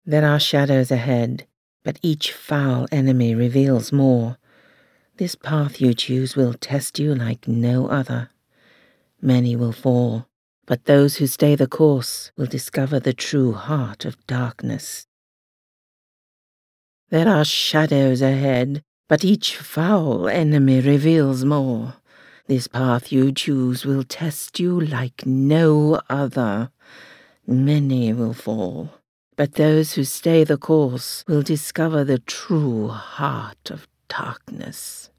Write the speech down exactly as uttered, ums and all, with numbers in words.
There are shadows ahead, but each foul enemy reveals more. This path you choose will test you like no other. Many will fall, but those who stay the course will discover the true heart of darkness. There are shadows ahead, but each foul enemy reveals more. This path you choose will test you like no other. Many will fall, but those who stay the course will discover the true heart of darkness.